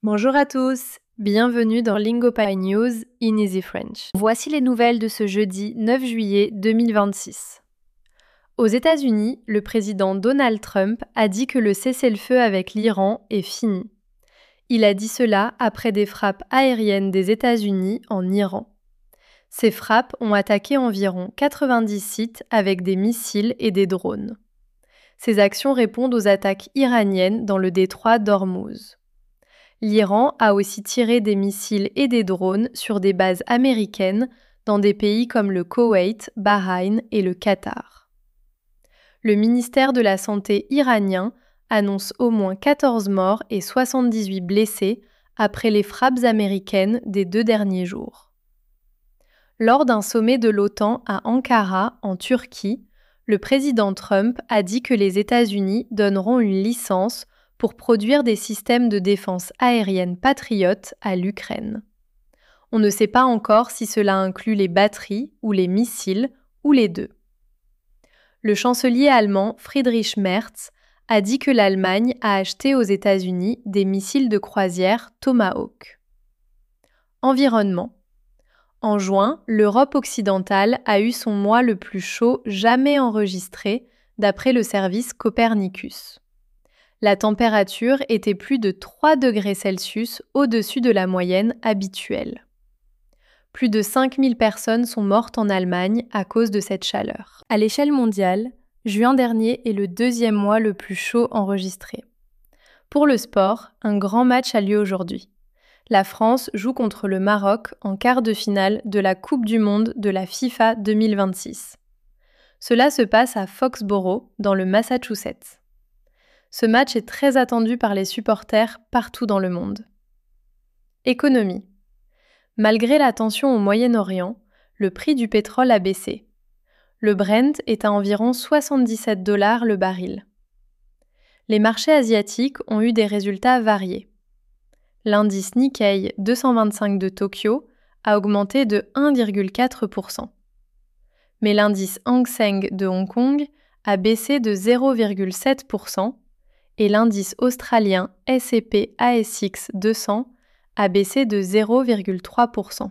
Bonjour à tous, bienvenue dans Lingopie News in Easy French. Voici les nouvelles de ce jeudi 9 juillet 2026. Aux États-Unis, le président Donald Trump a dit que le cessez-le-feu avec l'Iran est fini. Il a dit cela après des frappes aériennes des États-Unis en Iran. Ces frappes ont attaqué environ 90 sites avec des missiles et des drones. Ces actions répondent aux attaques iraniennes dans le détroit d'Ormuz. L'Iran a aussi tiré des missiles et des drones sur des bases américaines dans des pays comme le Koweït, Bahreïn et le Qatar. Le ministère de la Santé iranien annonce au moins 14 morts et 78 blessés après les frappes américaines des 2 derniers jours. Lors d'un sommet de l'OTAN à Ankara, en Turquie, le président Trump a dit que les États-Unis donneront une licence pour produire des systèmes de défense aérienne patriotes à l'Ukraine. On ne sait pas encore si cela inclut les batteries ou les missiles ou les deux. Le chancelier allemand Friedrich Merz a dit que l'Allemagne a acheté aux États-Unis des missiles de croisière Tomahawk. Environnement. En juin, l'Europe occidentale a eu son mois le plus chaud jamais enregistré d'après le service Copernicus. La température était plus de 3 degrés Celsius au-dessus de la moyenne habituelle. Plus de 5000 personnes sont mortes en Allemagne à cause de cette chaleur. À l'échelle mondiale, juin dernier est le 2e mois le plus chaud enregistré. Pour le sport, un grand match a lieu aujourd'hui. La France joue contre le Maroc en quart de finale de la Coupe du monde de la FIFA 2026. Cela se passe à Foxborough, dans le Massachusetts. Ce match est très attendu par les supporters partout dans le monde. Économie. Malgré la tension au Moyen-Orient, le prix du pétrole a baissé. Le Brent est à environ 77 $ le baril. Les marchés asiatiques ont eu des résultats variés. L'indice Nikkei 225 de Tokyo a augmenté de 1,4%. Mais l'indice Hang Seng de Hong Kong a baissé de 0,7%. Et l'indice australien S&P ASX 200 a baissé de 0,3%.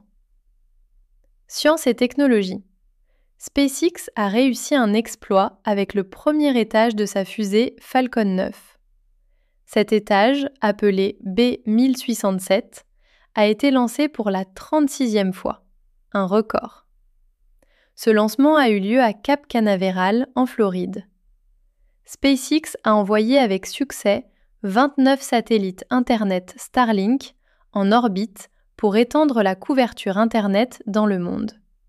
Science et technologie. SpaceX a réussi un exploit avec le premier étage de sa fusée Falcon 9. Cet étage, appelé B1067, a été lancé pour la 36e fois, un record. Ce lancement a eu lieu à Cap Canaveral, en Floride. SpaceX a envoyé avec succès 29 satellites Internet Starlink en orbite pour étendre la couverture Internet dans le monde.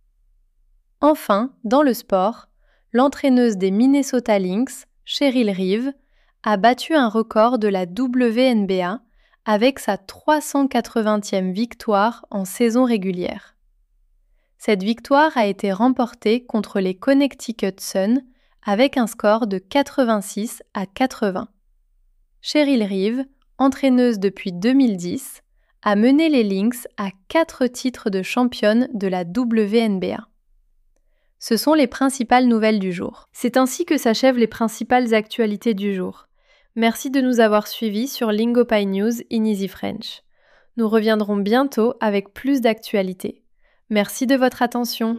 Enfin, dans le sport, l'entraîneuse des Minnesota Lynx, Cheryl Reeve, a battu un record de la WNBA avec sa 380e victoire en saison régulière. Cette victoire a été remportée contre les Connecticut Sun avec un score de 86 à 80. Cheryl Reeve, entraîneuse depuis 2010, a mené les Lynx à 4 titres de championne de la WNBA. Ce sont les principales nouvelles du jour. C'est ainsi que s'achèvent les principales actualités du jour. Merci de nous avoir suivis sur Lingopie News in Easy French. Nous reviendrons bientôt avec plus d'actualités. Merci de votre attention.